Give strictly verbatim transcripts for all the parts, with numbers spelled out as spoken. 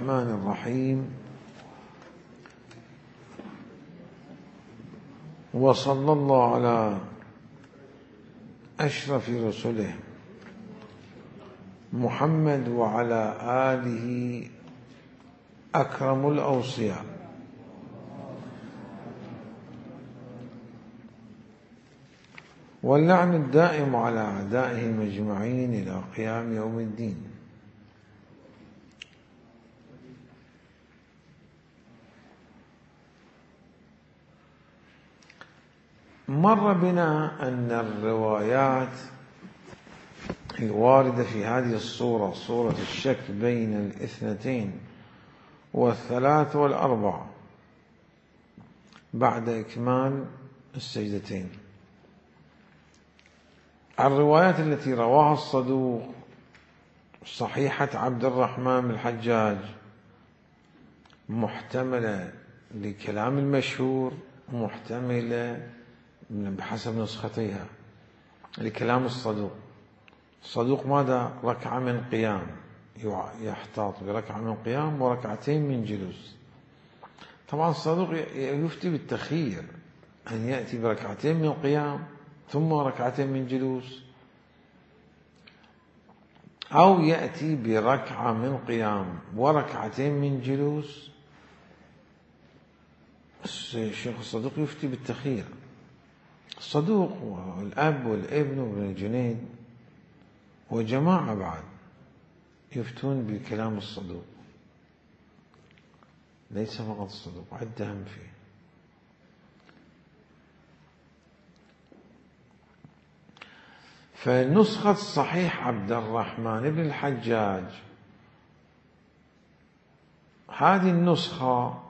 الرحمن الرحيم، وصلى الله على أشرف رسله محمد وعلى آله أكرم الأوصياء. واللعن الدائم على أعدائهم أجمعين إلى قيام يوم الدين. مر بنا أن الروايات الواردة في هذه الصورة، صورة الشك بين الاثنتين والثلاث والأربع بعد إكمال السجدتين، الروايات التي رواها الصدوق صحيحة عبد الرحمن بن الحجاج محتملة لكلام المشهور، محتملة بحسب نسختيها لكلام الصدوق. الصدوق ماذا؟ ركعة من قيام، يحتاط بركعة من قيام وركعتين من جلوس. طبعا الصدوق يفتي بالتخيير، أن يأتي بركعتين من قيام ثم ركعتين من جلوس، أو يأتي بركعة من قيام وركعتين من جلوس. الشيخ الصدوق يفتي بالتخيير. الصدوق والأب والابن وابن الجنيد وجماعة بعد يفتون بكلام الصدوق، ليس فقط الصدوق، عدهم فيه. فنسخة صحيح عبد الرحمن بن الحجاج، هذه النسخة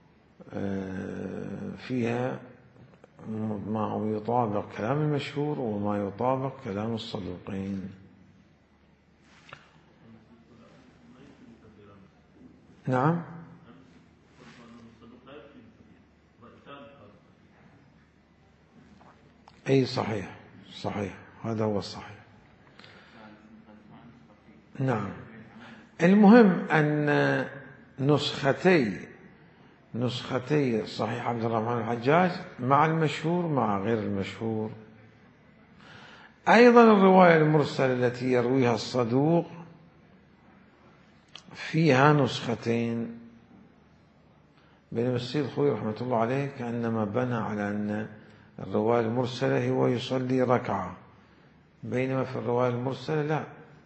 فيها ما يطابق كلام المشهور وما يطابق كلام الصدوقين. نعم، أي صحيح صحيح، هذا هو الصحيح. نعم، المهم أن نسختي نسختي صحيح عبد الرحمن الحجاج مع المشهور مع غير المشهور. أيضا الرواية المرسلة التي يرويها الصدوق فيها نسختين، بينما السيد الخوئي رحمة الله عليه كأنما بنى على أن الرواية المرسلة هو يصلي ركعة، بينما في الرواية المرسلة لا،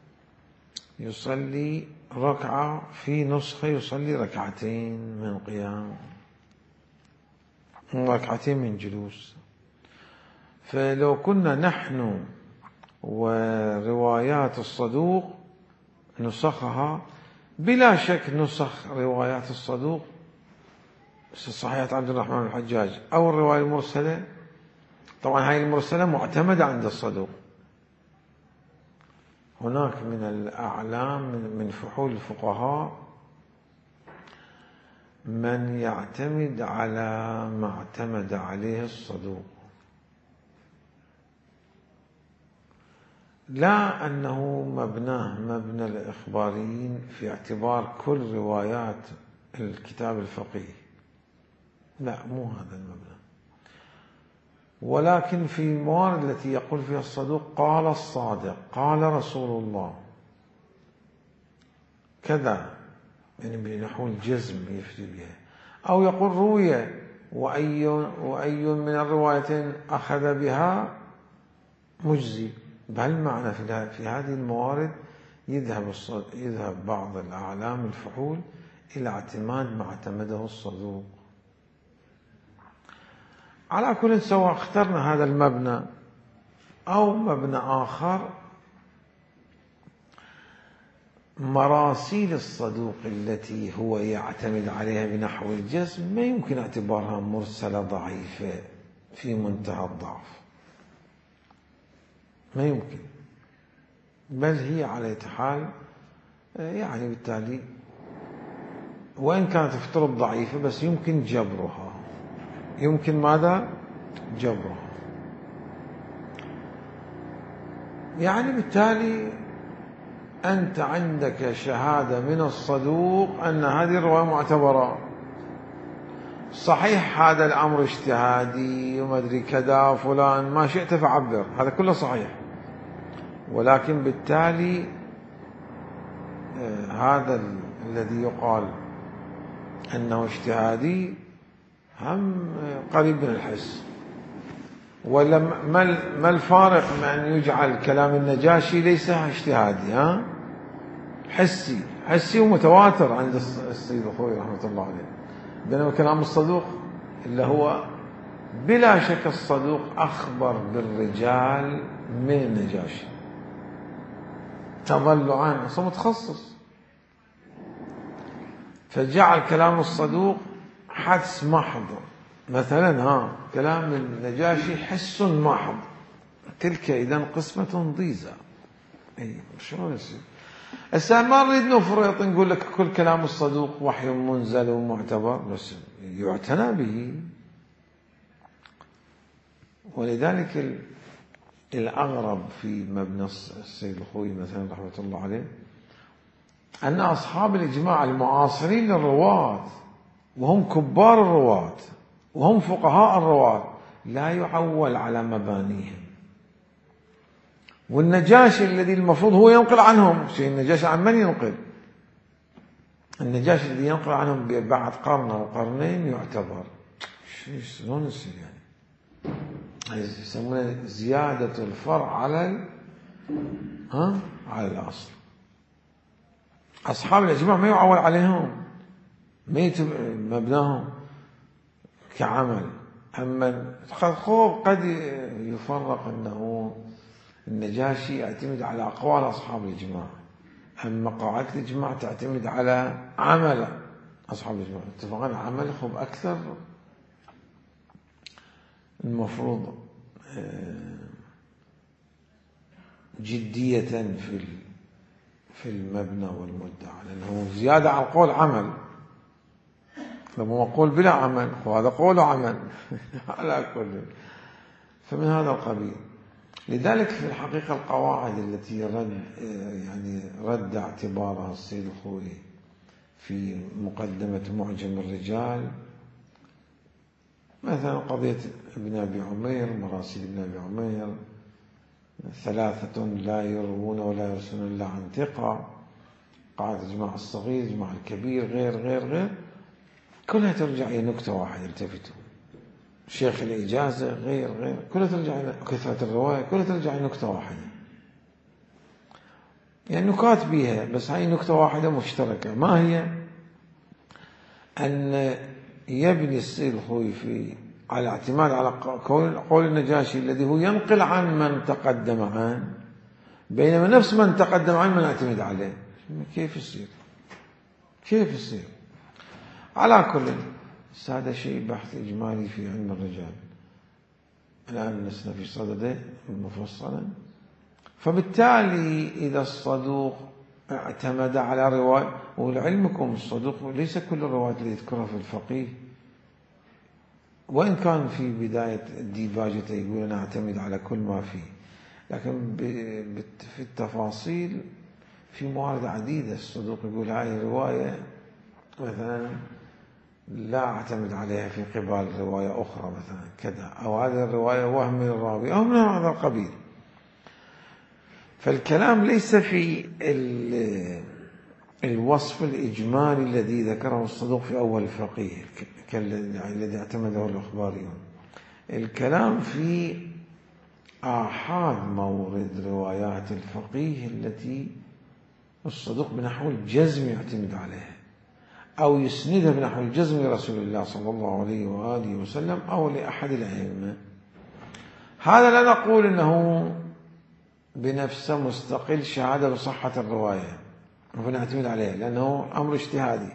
يصلي ركعة، في نسخة يصلي ركعتين من قيام ركعتين من جلوس. فلو كنا نحن وروايات الصدوق نسخها، بلا شك نسخ روايات الصدوق صحيحة عبد الرحمن الحجاج أو الرواية المرسلة، طبعا هاي المرسلة معتمدة عند الصدوق. هناك من الأعلام من فحول الفقهاء من يعتمد على ما اعتمد عليه الصدوق، لا أنه مبناه مبنى الإخباريين في اعتبار كل روايات الكتاب الفقهي، لا، مو هذا المبنى، ولكن في الموارد التي يقول فيها الصدوق قال الصادق قال رسول الله كذا، يعني بنحو الجزم يفتي بها، أو يقول روي وأي, وأي من الروايتين أخذ بها مجزي. بهالمعنى في هذه الموارد يذهب, يذهب بعض الأعلام الفحول إلى اعتماد ما اعتمده الصدوق. على كل، سواء اخترنا هذا المبنى أو مبنى آخر، مراسيل الصدوق التي هو يعتمد عليها بنحو الجزم ما يمكن اعتبارها مرسلة ضعيفة في منتهى الضعف، ما يمكن، بل هي على حال يعني بالتالي وإن كانت افترض ضعيفة بس يمكن جبرها، يمكن ماذا؟ جبرها. يعني بالتالي أنت عندك شهادة من الصدوق أن هذه الرواية معتبرة. صحيح هذا الأمر اجتهادي وما أدري كذا فلان ما شئت فعبر، هذا كله صحيح، ولكن بالتالي هذا الذي يقال أنه اجتهادي هم قريب من الحس. ولا ما الفارق من أن يجعل كلام النجاشي ليس اجتهادي، ها حسي حسي ومتواتر عند السيد الخوئي رحمة الله عليه، بينما كلام الصدوق اللي هو بلا شك الصدوق أخبر بالرجال من النجاشي تضلعا، أصلا متخصص، فجعل كلام الصدوق حدس محض. مثلا ها كلام النجاشي حس محض، تلك إذن قسمة ضيزة. أي شلون يصير؟ هسه ما نريد نفرط نقول لك كل كلام الصدوق وحي منزل ومعتبر، بس يعتنى به. ولذلك الأغرب في مبنى السيد الخوئي مثلا رحمة الله عليه أن أصحاب الإجماع المعاصرين للرواة وهم كبار الرواة وهم فقهاء الرواة لا يعول على مبانيهم. والنجاشي الذي المفروض هو ينقل عنهم شيء، النجاشي عن من ينقل؟ النجاشي الذي ينقل عنهم بعد قرن أو قرنين يعتبر. شلون يصير يعني؟ يسمونه زيادة الفرع على ال... ها على الأصل. أصحاب الإجماع ما يعول عليهم، ما يتب... مبناهم كعمل. أما خوف قد يفرق أنه النجاشي يعتمد على أقوال أصحاب الإجماع، أما قواعد الإجماع تعتمد على عمل أصحاب الإجماع. اتفقنا عمل خب أكثر المفروض جدية في في المبنى والمدعى، لأنه زيادة على القول عمل، لما مقول بلا عمل وهذا قول عمل على كل. فمن هذا القبيل. لذلك في الحقيقة القواعد التي رد يعني رد اعتبارها السيد الخوئي في مقدمة معجم الرجال، مثلا قضية ابن أبي عمير، مراسيل ابن أبي عمير، ثلاثة لا يروون ولا يرسلون إلا عن ثقة، قاعدة الإجماع الصغير، الإجماع الكبير، غير غير غير كلها ترجع إلى نكتة واحدة. التفتوا شيخ الإجازة غير غير كلها ترجع إلى كثرة الرواية، كلها ترجع إلى نكتة واحدة. يعني نكات بيها، بس هاي نكتة واحدة مشتركة. ما هي؟ أن يبني السيد الخوئي في على اعتماد على قول النجاشي الذي هو ينقل عن من تقدم عنه، بينما نفس من تقدم عنه من يعتمد عليه. كيف يصير؟ كيف يصير؟ على كل هذا شيء بحث إجمالي في علم الرجال، الآن لسنا في صدده مفصلا. فبالتالي إذا الصدوق اعتمد على رواية، ولعلمكم الصدوق ليس كل الروايات اللي يذكرها في الفقيه، وإن كان في بداية ديباجته يقول أنا أعتمد على كل ما فيه، لكن في التفاصيل في موارد عديدة الصدوق يقول هذه الرواية مثلا لا أعتمد عليها في قبال رواية أخرى مثلا كذا، أو هذه الرواية وهم من الراوي أو من هذا القبيل. فالكلام ليس في الوصف الإجمالي الذي ذكره الصدوق في أول الفقيه الذي اعتمده الأخباريون. الكلام في آحاد مورد روايات الفقيه التي الصدوق بنحو الجزم يعتمد عليها، أو يسندها بنحو الجزم لرسول الله صلى الله عليه وآله وسلم أو لأحد الأئمة. هذا لا نقول أنه بنفسه مستقل شهادة بصحة الرواية ونعتمد عليه، لأنه أمر اجتهادي،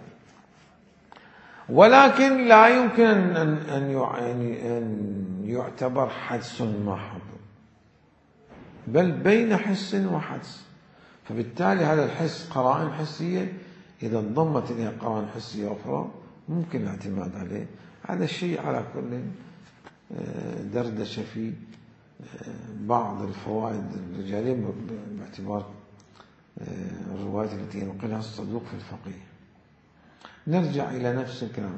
ولكن لا يمكن أن أن يعتبر حدس محض، بل بين حس وحدس. فبالتالي هذا الحس قرائن حسية، إذا انضمت إليها قرائن حسية أخرى ممكن الاعتماد عليه. هذا الشيء على كل دردشة في بعض الفوائد الرجالية باعتبار الروايات التي ينقلها الصدوق في الفقيه. نرجع إلى نفس الكلام.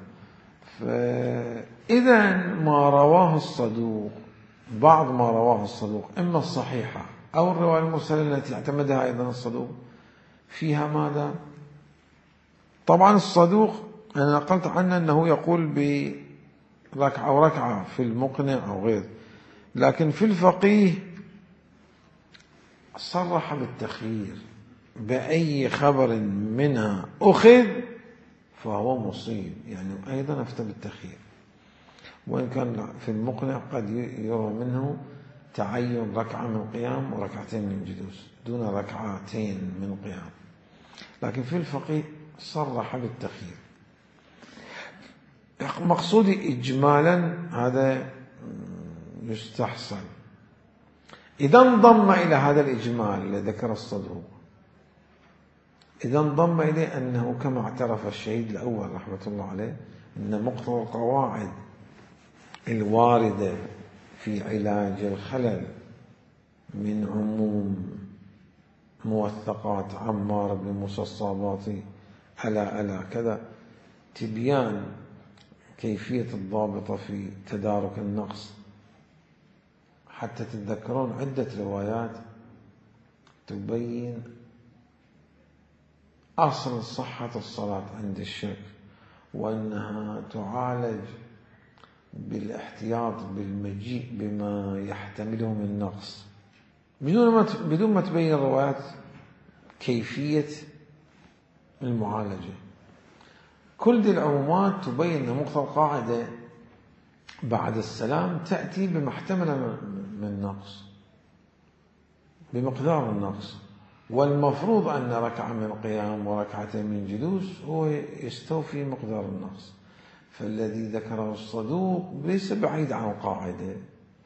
فإذا ما رواه الصدوق، بعض ما رواه الصدوق إما الصحيحة أو الرواية المرسلة التي اعتمدها أيضا الصدوق، فيها ماذا؟ طبعا الصدوق أنا نقلت عنه أنه يقول بركعة أو ركعة في المقنع أو غير، لكن في الفقيه صرح بالتخيير، بأي خبر منها أخذ فهو مصيب، يعني أيضا أفتى بالتخيير، وإن كان في المقنع قد يرى منه تعين ركعة من قيام وركعتين من جلوس دون ركعتين من قيام، لكن في الفقيه صرح بالتخيير. مقصودي إجمالا هذا يستحسن إذا انضم إلى هذا الإجمال الذي ذكر الصدوق، إذا انضم إليه أنه كما اعترف الشهيد الأول رحمة الله عليه أن مقتضى القواعد الواردة في علاج الخلل من عموم موثقات عمار بن موسى الصاباطي ألا ألا كذا، تبيان كيفية الضابطة في تدارك النقص، حتى تتذكرون عدة روايات تبين أصل صحة الصلاة عند الشك، وأنها تعالج بالاحتياط بالمجيء بما يحتمله من نقص، بدون ما بدون ما تبين الروايات كيفية المعالجة. كل دي العمومات تبين أن مقتضى القاعدة بعد السلام تأتي بما احتمل من نقص بمقدار النقص، والمفروض أن ركعة من قيام وركعتين من جلوس هو يستوفي مقدار النقص، فالذي ذكره الصدوق ليس بعيد عن القاعدة،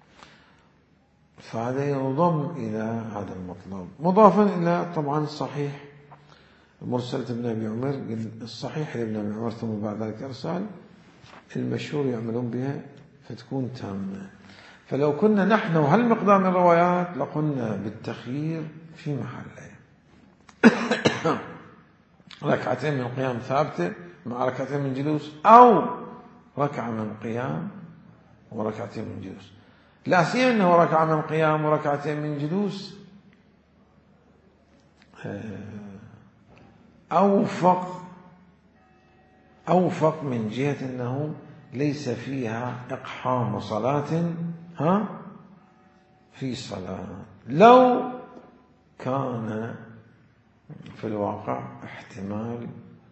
فهذا ينضم إلى هذا المطلب، مضافا إلى طبعا الصحيح مرسلة ابن أبي عمر، الصحيح لابن أبي عمر ثم بعد ذلك إرسال المشهور يعملون بها فتكون تامة. فلو كنا نحن وهالمقدار من الروايات لقلنا بالتخيير في محله، ركعتين من قيام ثابتة مع ركعتين من جلوس، أو ركعة من قيام وركعتين من جلوس، لا سيما أنه ركعة من قيام وركعتين من جلوس أوفق أوفق من جهة أنه ليس فيها إقحام صلاة ها في صلاة، لو كان في الواقع احتمال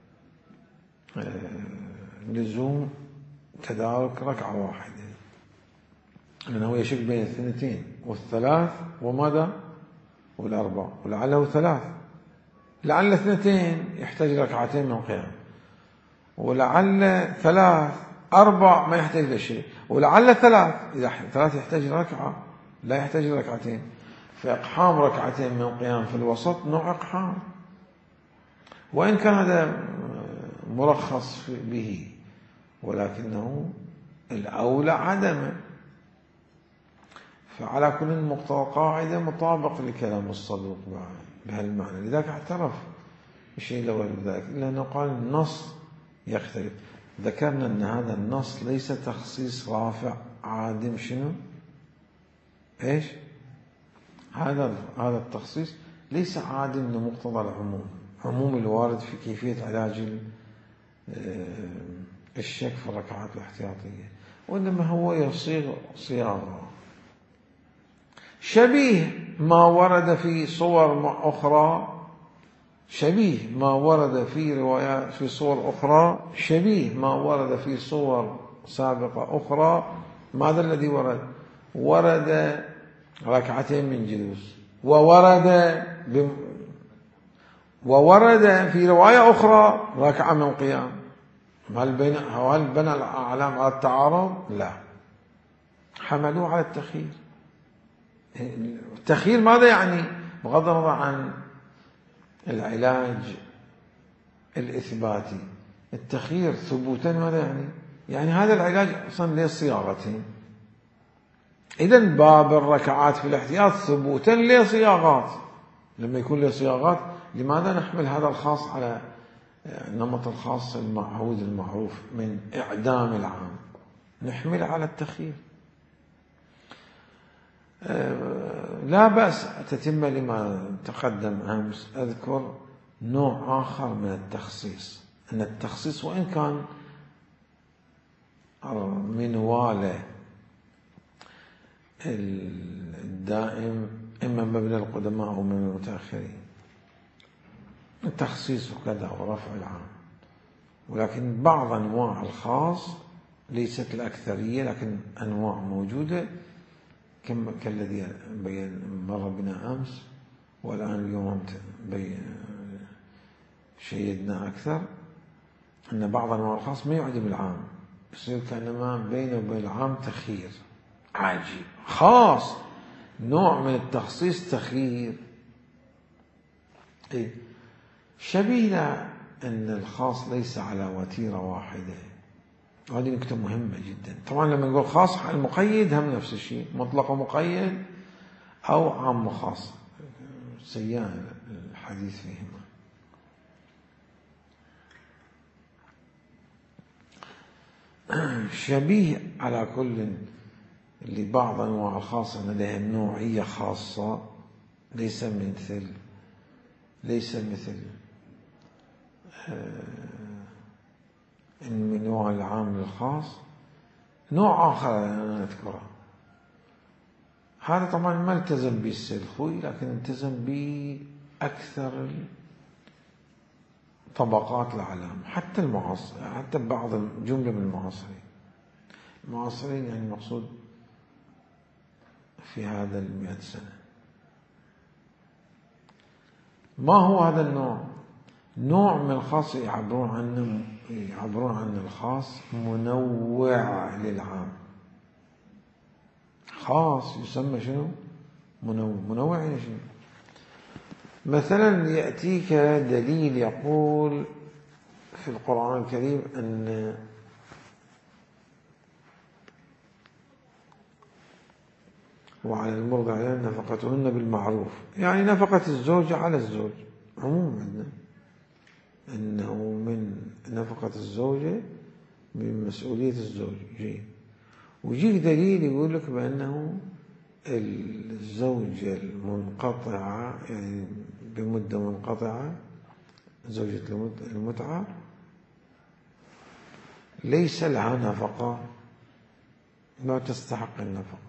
لزوم تدارك ركعة واحدة، لأنه يشك بين الثنتين والثلاث وماذا والأربع، ولعله ثلاث، لعل اثنتين يحتاج ركعتين من قيام، ولعل ثلاث أربع ما يحتاج لشيء، ولعل ثلاث إذا ثلاث يحتاج ركعة لا يحتاج ركعتين، فإقحام ركعتين من قيام في الوسط نوع إقحام، وإن كان هذا مرخص به ولكنه الأولى عدمه. فعلى كل مقتضى قاعدة مطابق لكلام الصدوق بهالمعنى، لذلك اعترف بشيء لو ذلك، إلا أنه قال النص يختلف. ذكرنا أن هذا النص ليس تخصيص رافع عادم، شنو إيش هذا هذا التخصيص ليس عادم لمقتضى العموم، عموم الوارد في كيفية علاج الشك في الركعات الاحتياطية، وإنما هو يصيغ صياغة شبيه ما ورد في صور أخرى، شبيه ما ورد في روايات في صور أخرى، شبيه ما ورد في صور سابقة أخرى. ماذا الذي ورد؟ ورد ركعتين من جلوس، وورد بم وورد في رواية أخرى ركعة من قيام. هل بين هل بنى الأعلام على التعارض؟ لا، حملوه على التخيير. التخيير ماذا يعني؟ بغض النظر عن العلاج الإثباتي، التخيير ثبوتا ماذا يعني؟ يعني هذا العلاج أصلا له صياغتين، إذن باب الركعات في الاحتياط ثبوتا له صياغات، لما يكون له صياغات لماذا نحمل هذا الخاص على نمط الخاص المعهود المعروف من إعدام العام؟ نحمل على التخيير. لا بأس تتم لما تقدم أمس أذكر نوع آخر من التخصيص، أن التخصيص وإن كان منوال الدائم إما مبنى القدماء أو من المتأخرين، التخصيص وكذا ورفع العام، ولكن بعض أنواع الخاص ليست الأكثرية لكن أنواع موجودة كالذي بين مر بنا أمس، والآن اليوم شيدنا أكثر، أن بعض أنواع الخاص ما يعدم العام، يصير كأنما بينه وبين العام تخيير عجيب خاص، نوع من التخصيص تخيير. إيه؟ شبيه أن الخاص ليس على وتيرة واحدة، وهذه نكتة مهمة جدا. طبعا لما نقول خاص المقيد هم نفس الشيء، مطلق ومقيد أو عام وخاص، سيان الحديث فيهما. شبيه على كل لبعض أنواع الخاصة لديهم نوعية خاصة، ليس مثل ليس مثل من نوع العام للخاص. نوع آخر أنا أذكره، هذا طبعا ما التزم به السيد الخوئي لكن التزم بأكثر طبقات العالم، حتى المعاصر، حتى بعض جملة من المعاصرين. المعاصرين يعني مقصود في هذا المئة سنة. ما هو هذا النوع؟ نوع من الخاص يعبرون عنه يعبرون عن الخاص منوع للعام. خاص يسمى شنو؟ منوع. منوع يعني شنو؟ مثلا يأتيك دليل يقول في القرآن الكريم أن وعلى المرضع نفقتهن بالمعروف، يعني نفقة الزوج على الزوج عموما، أنه من نفقة الزوجة من مسؤولية الزوج. جيد. ويجيك دليل يقول لك بأنه الزوجة المنقطعة يعني بمدة منقطعة، زوجة المتعة ليس لها نفقة، لا تستحق النفقة.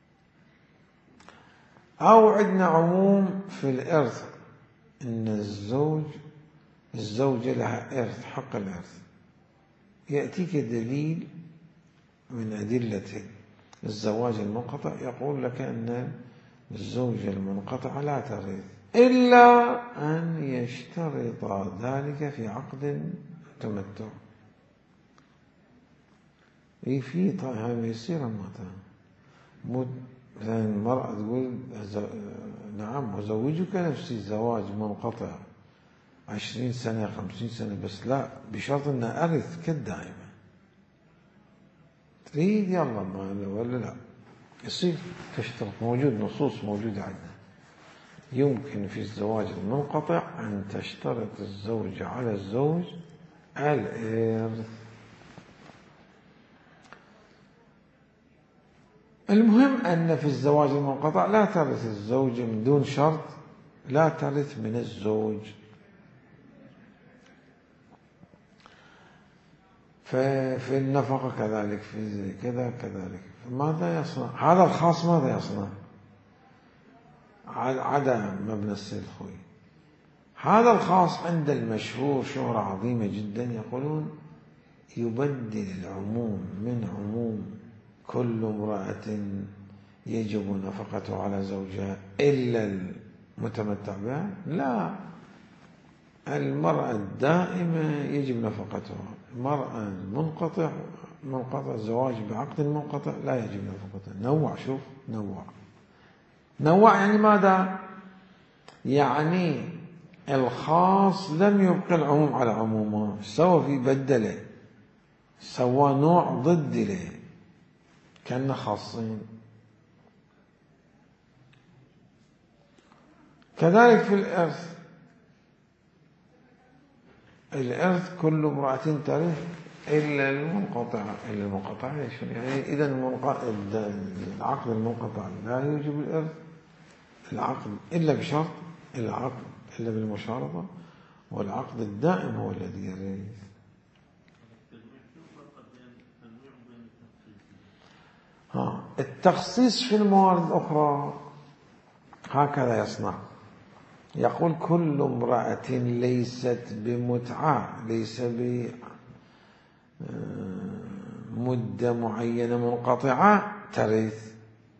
أو عندنا عموم في الإرث، إن الزوج الزوجة لها إرث، حق الإرث. يأتيك دليل من أدلة الزواج المنقطع يقول لك أن الزوجة المنقطعة لا ترث إلا أن يشترط ذلك في عقد تمتع. إيه في طيب يصير مثلا مثلا المرأة تقول نعم أزوجك نفسي زواج منقطع عشرين سنة خمسين سنة، بس لا بشرط أن أرث كالدائمة. تريد يلا ما ولا لا يصير تشترط. موجود نصوص موجودة عندنا يمكن في الزواج المنقطع أن تشترط الزوجة على الزوج الإرث. المهم أن في الزواج المنقطع لا ترث الزوجة من دون شرط، لا ترث من الزوج. ففي النفقة كذلك، في كذا كذلك. ماذا يصنع هذا الخاص؟ ماذا يصنع؟ عدا مبنى السيد الخوئي. هذا الخاص عند المشهور شهرة عظيمة جدا، يقولون يبدل العموم من عموم كل امرأة يجب نفقته على زوجها إلا المتمتع بها، لا، المرأة الدائمة يجب نفقتها، المرأة المنقطع منقطع الزواج بعقد منقطع لا يجب نفقتها. نوع، شوف نوع نوع يعني ماذا؟ يعني الخاص لم يبقى العموم على عمومه، سوى في بدله، سوى نوع ضد له كأنه خاصين. كذلك في الإرث الإرث كل امرأة ترث إلا المنقطعة. إلا المنقطعة يعني إذا العقد المنقطع لا يوجب الإرث، العقد إلا بشرط، العقد إلا بالمشارطة، والعقد الدائم هو الذي يرث. ها التخصيص في الموارد الأخرى هكذا يصنع، يقول كل امرأة ليست بمتعة، ليس بمدة معينة منقطعة ترث،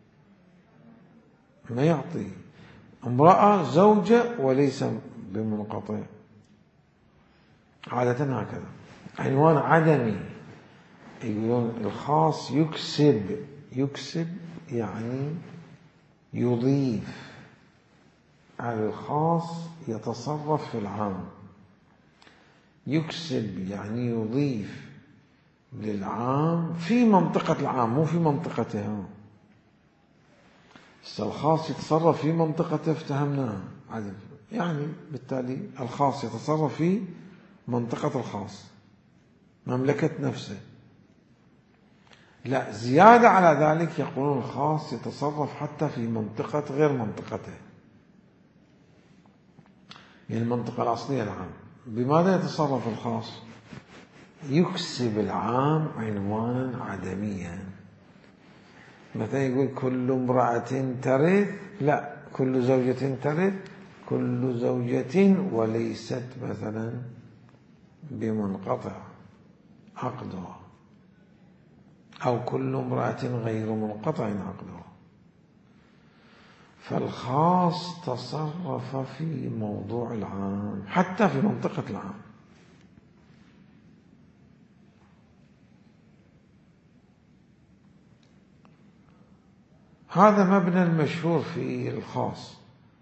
ما يعطي امرأة زوجة وليس بمنقطع، عادة هكذا. عنوان عدمي، يقولون الخاص يكسب، يكسب يعني يضيف على الخاص، يتصرف في العام. يكسب يعني يضيف للعام في منطقة العام، مو في منطقتها. الخاص يتصرف في منطقته افتهمناها يعني، بالتالي الخاص يتصرف في منطقة الخاص، مملكة نفسه. لا، زيادة على ذلك يقولون الخاص يتصرف حتى في منطقة غير منطقته، يعني المنطقة الأصلية العام. بماذا يتصرف الخاص؟ يكسب العام عنوانا عدميا. مثلا يقول كل امرأة ترث، لا، كل زوجة ترث، كل زوجة وليست مثلا بمنقطع عقدها، أو كل امرأة غير منقطع عقدها. فالخاص تصرف في موضوع العام حتى في منطقة العام. هذا مبنى المشهور في الخاص،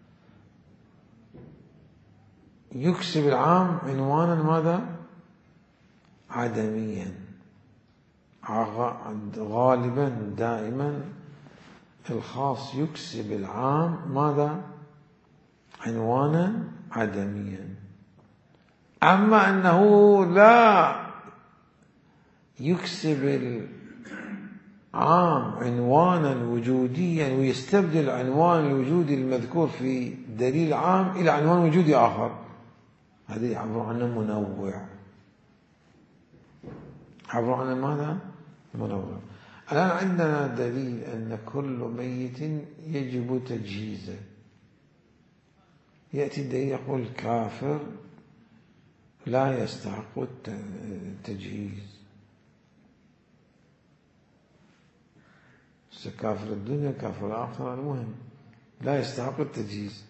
يكسب العام عنوانا ماذا؟ عدميا. غالبا دائما الخاص يكسب العام ماذا؟ عنوانا عدميا. أما أنه لا يكسب العام عنوانا وجوديا ويستبدل العنوان الوجودي المذكور في دليل عام إلى عنوان وجودي آخر، هذه يعبر عنه منوع. يعبر عنه ماذا؟ منوع. الآن عندنا دليل أن كل ميت يجب تجهيزه. يأتي الدليل يقول كافر لا يستحق التجهيز، كافر الدنيا كافر الآخرة، المهم لا يستحق التجهيز.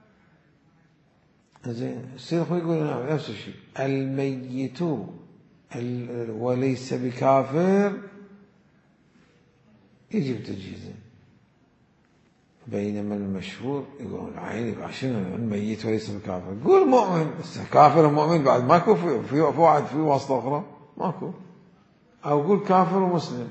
زين، السيد أخوي يقول نفس الشيء، الميت وليس بكافر يجب تجهيزه. بينما المشهور يقول عيني عشان الميت وليس بكافر، قول مؤمن، كافر ومؤمن بعد ماكو في في واحد في واسطة أخرى ماكو، أو قول كافر ومسلم.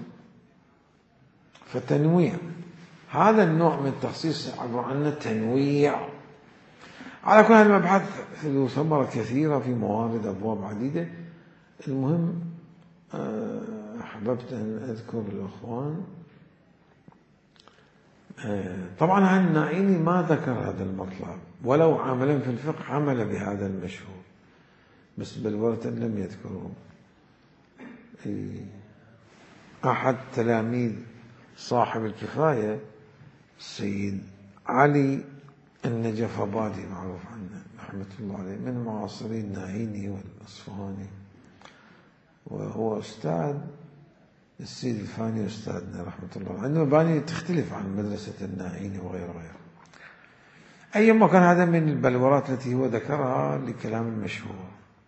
فتنويع، هذا النوع من التخصيص عبر عنه تنويع. على كل هذا المبحث له ثمرة كثيرة في موارد أبواب عديدة. المهم أحببت أن أذكر الأخوان، طبعا النائيني ما ذكر هذا المطلب، ولو عملا في الفقه عمل بهذا المشهور، بس بلورة لم يذكره. أحد تلاميذ صاحب الكفاية السيد علي النجفبادي معروف عنه رحمة الله عليه، من معاصري النائيني والأصفهاني، وهو أستاذ السيد الفاني أستاذنا رحمة الله عليه. عنده مباني تختلف عن مدرسة النائيني وغيره غيره. أيما كان هذا من البلورات التي هو ذكرها لكلام المشهور،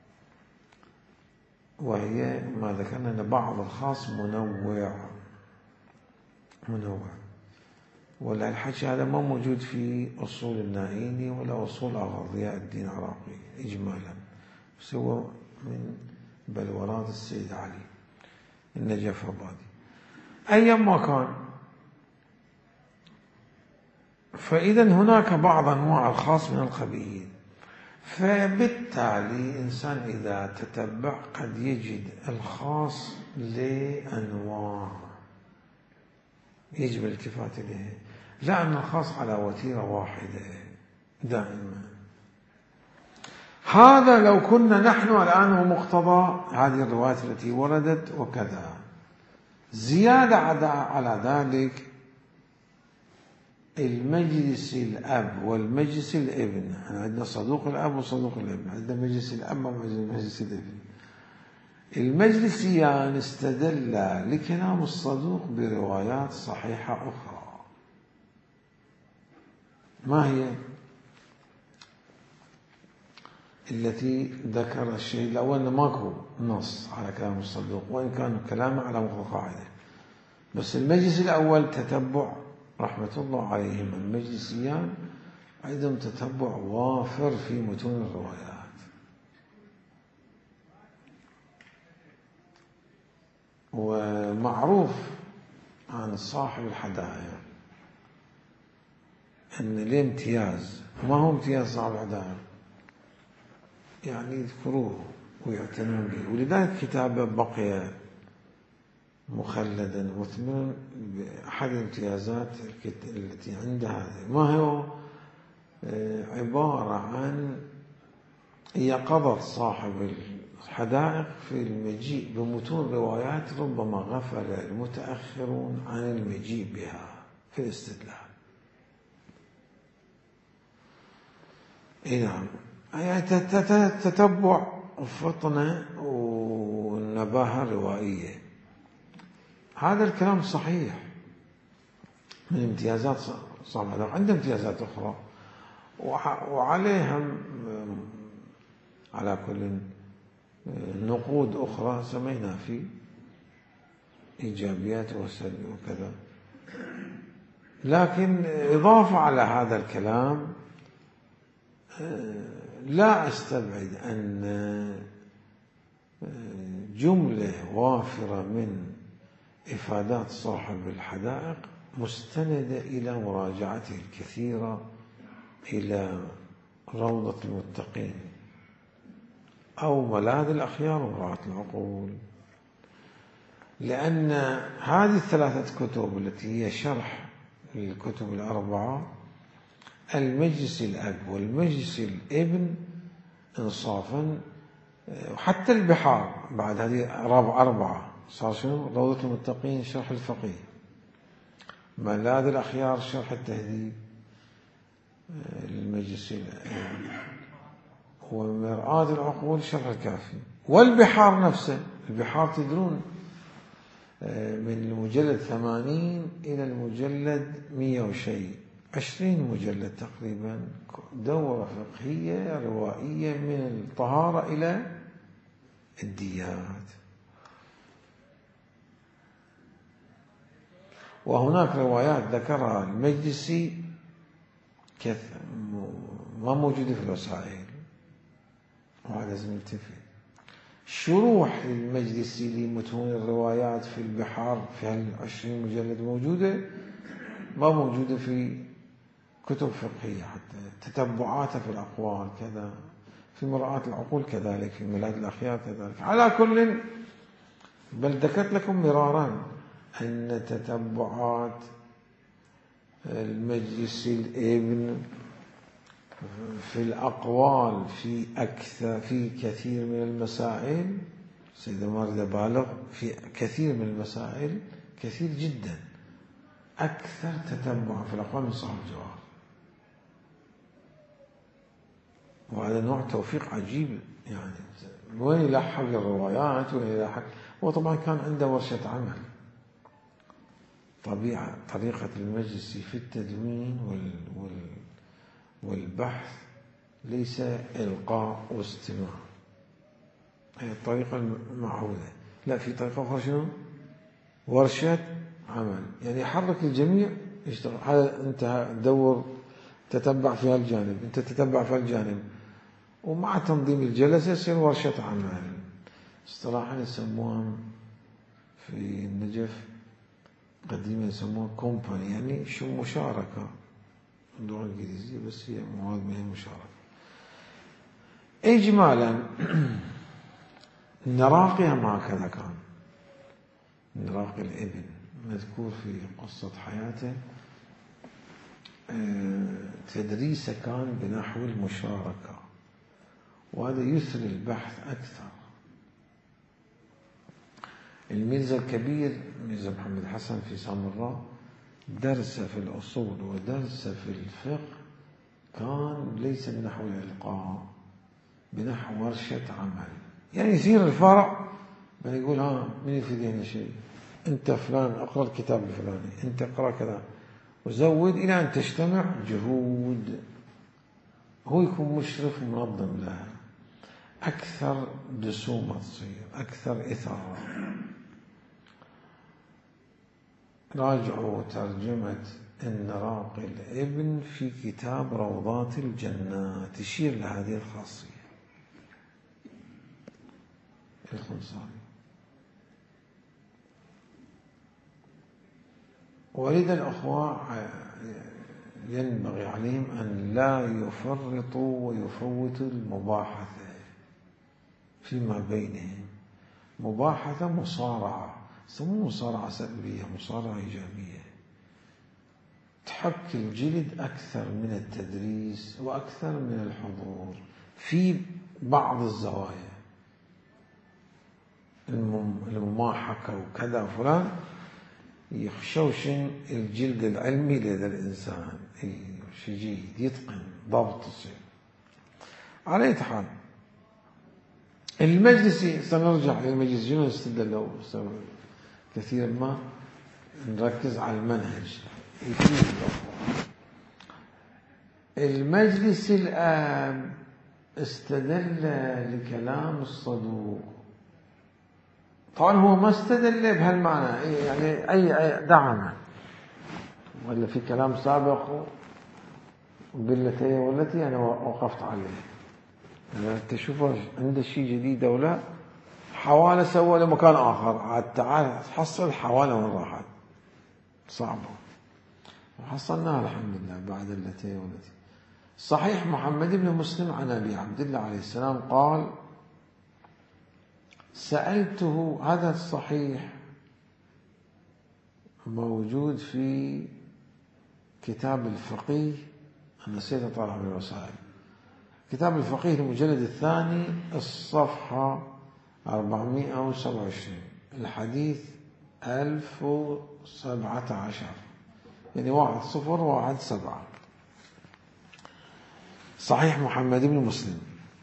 وهي ما ذكرنا أن بعض الخاص منوع منوع، ولا الحكي هذا ما موجود في أصول النائيني ولا أصول ضياء الدين العراقي إجمالا، بس هو من بلورات السيد علي النجفبادي. أيما كان، فإذا هناك بعض أنواع الخاص من القبيل. فبالتالي إنسان إذا تتبع قد يجد الخاص لأنواع يجب الالتفات إليه، لا أن الخاص على وتيرة واحدة دائما. هذا لو كنا نحن الآن ومقتضى هذه الروايات التي وردت وكذا. زيادة على ذلك المجلس الأب والمجلس الابن، احنا عندنا صدوق الأب وصدوق الابن، عندنا مجلس الأب ومجلس الابن. المجلسيان استدل لكلام الصدوق بروايات صحيحة أخرى. ما هي؟ التي ذكر الشيء الأول ماكو نص على كلام الصدوق، وإن كان كلامه على مقتضى قاعدة، بس المجلس الأول تتبع رحمة الله عليهم المجلسيان عندهم تتبع وافر في متون الروايات. ومعروف عن صاحب الحدائق أن الامتياز، ما هو امتياز صاحب الحدائق؟ يعني يذكروه ويعتنون به، ولذلك كتابه بقي مخلدا مثمرا بأحد الامتيازات التي عنده هذه. ما هو؟ عبارة عن يقظة صاحب الحدائق في المجيء بمتون روايات ربما غفل المتأخرون عن المجيء بها في الاستدلال. نعم، يعني تتبع فطنة والنباهة الروائية. هذا الكلام صحيح من امتيازات صاحب الحدائق. عنده امتيازات أخرى وعليها على كل نقود أخرى سمينا في إيجابيات وسلبيات وكذا. لكن إضافة على هذا الكلام لا أستبعد أن جملة وافرة من إفادات صاحب الحدائق مستندة إلى مراجعته الكثيرة إلى روضة المتقين أو ملاذ الأخيار ومراعاة العقول، لأن هذه الثلاثة كتب التي هي شرح للكتب الأربعة، المجلس الأب والمجلس الابن إنصافا، وحتى البحار بعد هذه أربعة صار شنو؟ روضة المتقين شرح الفقيه، ملاذ الأخيار شرح التهذيب المجلس الابن، ومرآة العقول شرح الكافي، والبحار نفسه. البحار تدرون من المجلد ثمانين إلى المجلد مية وشيء، عشرين مجلد تقريبا، دورة فقهية روائية من الطهارة إلى الديات. وهناك روايات ذكرها المجلسي ما موجودة في الوسائل، وهذا لازم نلتفت. شروح المجلسي لمتون الروايات في البحار في هالعشرين مجلد موجودة، ما موجودة في كتب فقهية. حتى تتبعاتها في الأقوال كذا، في مرآة العقول كذلك، في ملاذ الأخيار كذلك. على كل، بل ذكرت لكم مرارا أن تتبعات المجلس الابن في الأقوال في أكثر في كثير من المسائل، سيدنا مارد بالغ في كثير من المسائل كثير جدا، أكثر تتبع في الأقوال من صاحب الجوهر. وهذا نوع توفيق عجيب، يعني وين يلحق الروايات وين يلحق. هو طبعا كان عنده ورشة عمل. طبيعة طريقة المجلس في التدوين وال وال والبحث ليس إلقاء واستماع، هي الطريقة المعهودة. لا، في طريقة أخرى شنو؟ ورشة عمل، يعني يحرك الجميع يشتغل. هذا أنت دور تتبع في هالجانب، أنت تتبع في هالجانب، ومع تنظيم الجلسة يصير ورشة عمل. اصطلاحا يسموها في النجف قديما يسموها كومباني، يعني شو مشاركة، اللغة الإنجليزية بس هي مواد من المشاركة. إجمالا النراقي ما هكذا كان. النراقي الابن مذكور في قصة حياته تدريسه كان بنحو المشاركة، وهذا يثري البحث أكثر. الميرزا الكبير ميرزا محمد حسن في سامراء درس في الأصول ودرس في الفقه كان ليس بنحو الإلقاء، بنحو ورشة عمل. يعني يصير الفرع من يقول ها من يفيدنا شيء، أنت فلان أقرأ الكتاب الفلاني، أنت اقرأ كذا، وزود إلى أن تجتمع جهود، هو يكون مشرف ومنظم لها، أكثر دسومة تصير، أكثر إثارة. راجعوا ترجمة النراقي الابن في كتاب روضات الجنات، تشير لهذه الخاصية الخنصاري. ولذا الأخوة ينبغي عليهم أن لا يفرطوا ويفوتوا المباحثة فيما بينهم. مباحثة مصارعة، سموه مصارعة سلبية، مصارعة إيجابية، تحك الجلد أكثر من التدريس وأكثر من الحضور في بعض الزوايا. المماحكة وكذا فلان يخشوشن الجلد العلمي لدى الإنسان، شجيد يتقن ضبط يصير. على أي حال المجلسي، سنرجع للمجلس شنو استدلوا كثيرا ما نركز على المنهج. المجلس الآن استدل لكلام الصدوق، طبعا هو ما استدل بهالمعنى، يعني أي دعمه ولا في كلام سابق بالتي والتي أنا وقفت عليه. يعني تشوفه عنده شيء جديد أو لا، حوالة سوى لمكان آخر، عاد تعال تحصل حوالة وين راحت، صعبة، وحصلناها الحمد لله بعد التي والتي. صحيح محمد بن مسلم عن أبي عبد الله عليه السلام قال: سألته، هذا الصحيح موجود في كتاب الفقيه، أنا نسيت أطلع من الوسائل، كتاب الفقيه المجلد الثاني الصفحة أربعمائة وسبعة وعشرين، الحديث ألف وسبعة عشر، يعني واحد صفر واحد سبعة، صحيح محمد بن مسلم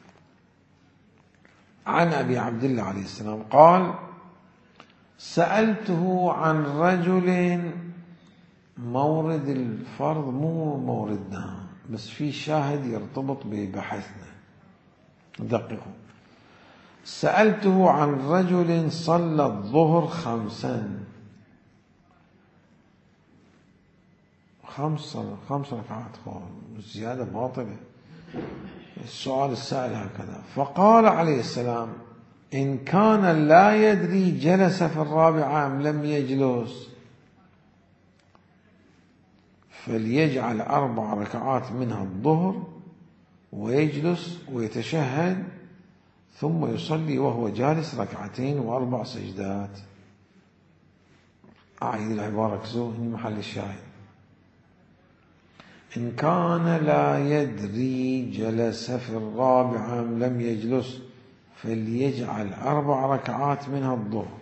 عن أبي عبد الله عليه السلام قال: سألته عن رجل، مورد الفرض مو موردنا، بس في شاهد يرتبط ببحثنا، دققوا. سألته عن رجل صلى الظهر خمسا، خمس خمس ركعات، زيادة باطلة. السؤال السائل هكذا، فقال عليه السلام: إن كان لا يدري جلس في الرابعة أم لم يجلس فليجعل أربع ركعات منها الظهر ويجلس ويتشهد ثم يصلي وهو جالس ركعتين وأربع سجدات. أعيد العبارة كزو، هني محل الشاهد. إن كان لا يدري جلس في الرابعة أم لم يجلس فليجعل أربع ركعات منها الظهر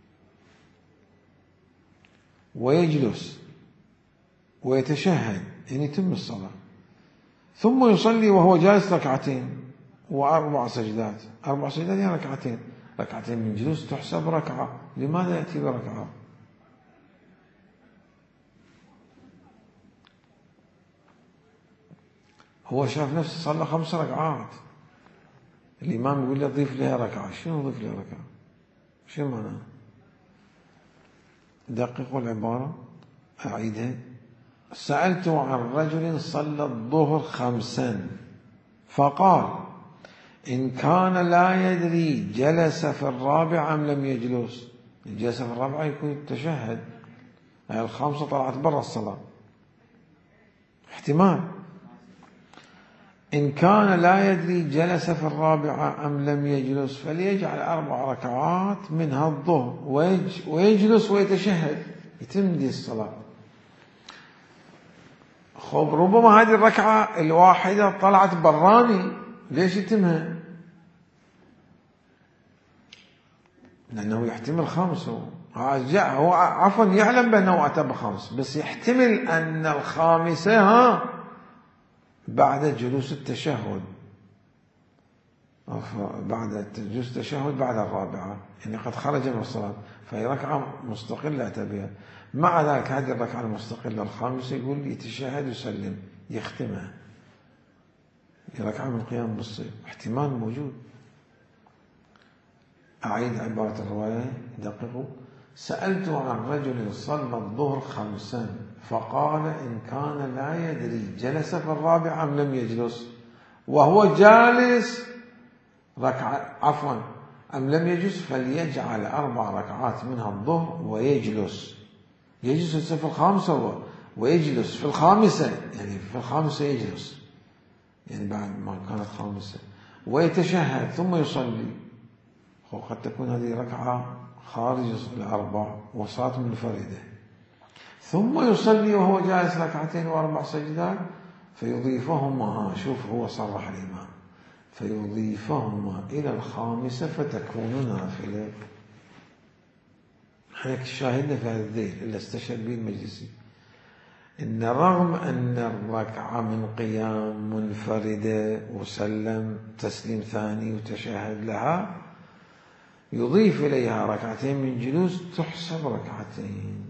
ويجلس ويتشهد، يعني يتم الصلاة، ثم يصلي وهو جالس ركعتين وأربع سجدات. أربع سجدات يعني ركعتين، ركعتين من جلوس تحسب ركعة، لماذا يأتي بركعة؟ هو شاف نفسه صلى خمس ركعات، الإمام يقول له ضيف لها ركعة، شنو ضيف لها ركعة؟ شنو معناه؟ دققوا العبارة، أعيدها. سألته عن رجل صلى الظهر خمسا فقال: إن كان لا يدري جلس في الرابعة أم لم يجلس. جلس في الرابعة يكون التشهد، يعني الخامسة طلعت برا الصلاة، احتمال. إن كان لا يدري جلس في الرابعة أم لم يجلس فليجعل أربع ركعات منها الظهر ويجلس ويتشهد، يتم دي الصلاة. خب ربما هذه الركعة الواحدة طلعت براني، ليش يتمها؟ لأنه يحتمل خمس، هو عفوا يعلم بأنه أتى بخمس، بس يحتمل أن الخامسة ها بعد جلوس التشهد، بعد جلوس التشهد بعد الرابعة، يعني قد خرج من الصلاة، فهي ركعة مستقلة أتى بها. مع ذلك هذه الركعة المستقلة الخامسة يقول يتشهد ويسلم يختمها، ركعة من قيام بالصيف، احتمال موجود. أعيد عبارة الرواية دققوا: سألت عن رجل صلى الظهر خمسا فقال إن كان لا يدري جلس في الرابعة أم لم يجلس، وهو جالس ركعة عفوا أم لم يجلس فليجعل أربع ركعات منها الظهر ويجلس، يجلس في الخامسة ويجلس في الخامسة، يعني في الخامسة يجلس، يعني بعد ما كانت خامسة، ويتشهد ثم يصلي. وقد تكون هذه ركعة خارج الأربع وصارت منفردة، ثم يصلي وهو جالس ركعتين وأربع سجدات فيضيفهما، شوف هو صرح الإمام، فيضيفهما إلى الخامسة فتكون نافلة. هيك شاهدنا في هذا الذيل اللي استشهد به المجلسي، إن رغم أن الركعة من قيام منفردة وسلم تسليم ثاني وتشهد لها، يضيف إليها ركعتين من جلوس تحسب ركعتين.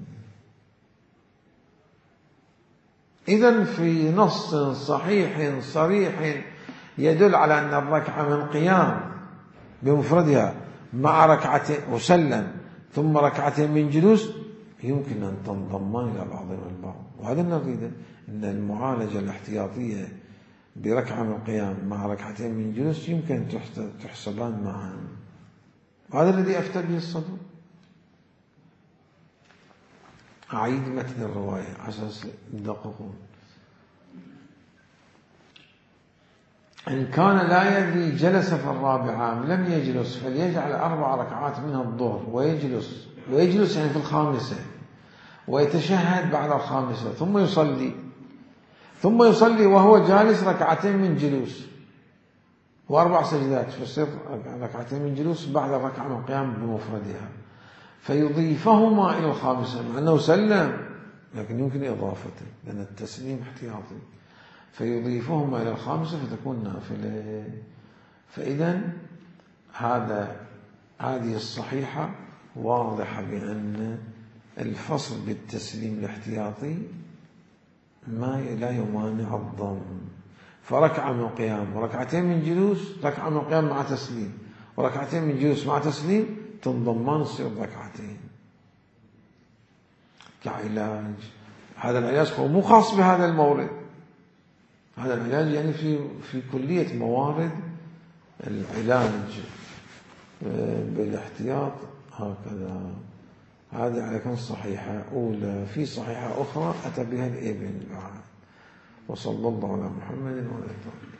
إذن في نص صحيح صريح يدل على أن الركعة من قيام بمفردها مع ركعتين وسلم ثم ركعتين من جلوس يمكن أن تنضمان إلى بعضهم البعض، وهذا نريده، أن المعالجة الاحتياطية بركعة من قيام مع ركعتين من جلوس يمكن تحسبان معا، وهذا الذي أفتى به الصدر. أعيد متن الرواية عشان تدققون: إن كان لا يدري جلس في الرابعة أم لم يجلس فليجعل أربع ركعات منها الظهر ويجلس، ويجلس يعني في الخامسة، ويتشهد بعد الخامسة ثم يصلي، ثم يصلي وهو جالس ركعتين من جلوس وأربع سجدات، فيصير ركعتين من جلوس بعد الركعة من قيام بمفردها، فيضيفهما إلى الخامسة، مع أنه سلم لكن يمكن إضافته لأن التسليم احتياطي، فيضيفهما إلى الخامسة فتكون نافلة. فإذا هذا هذه الصحيحة واضحة بأن الفصل بالتسليم الاحتياطي ما لا يمانع الضم، فركعة من قيام وركعتين من جلوس، ركعة من قيام مع تسليم وركعتين من جلوس مع تسليم تنضمان تصير ركعتين كعلاج. هذا العلاج هو مو خاص بهذا المورد، هذا العلاج يعني في في كلية موارد العلاج بالاحتياط هكذا. هذا على كان صحيحة أولى، في صحيحة أخرى أتى بها الابن بعد. وصلى الله على محمد وعلى آله.